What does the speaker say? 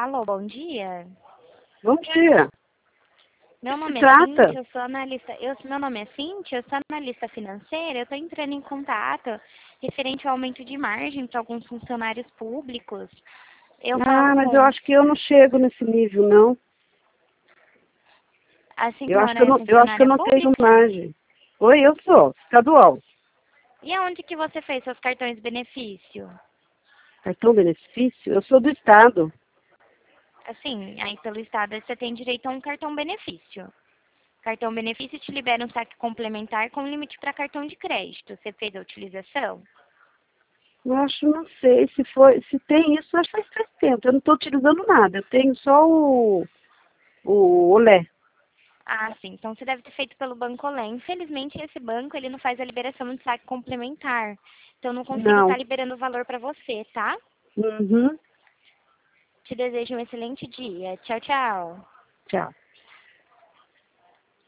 Alô, bom dia. Bom dia. Meu O que se nome é trata? Cíntia, eu sou analista. Meu nome é Cíntia, eu sou analista financeira. Eu estou entrando em contato referente ao aumento de margem para alguns funcionários públicos. Eu falo Mas eu com acho que eu não chego nesse nível, não. a Eu acho que senhora é eu acho que eu funcionária não tenho pública? margem. Oi, eu sou estadual. E aonde que você fez seus cartões de benefício? Cartão benefício? Eu sou do estado. Assim, aí pelo estado você tem direito a um cartão benefício. Cartão benefício te libera um saque complementar com limite para cartão de crédito. Você fez a utilização? Eu acho, não sei, se tem isso, acho que faz tempo. Eu não estou utilizando nada. Eu tenho só o olé. Ah, sim. Então você deve ter feito pelo Banco Olé. Infelizmente, esse banco ele não faz a liberação de saque complementar. Então eu não consigo estar Não. liberando o valor para você, tá? Uhum. Te desejo um excelente dia. Tchau, tchau. Tchau.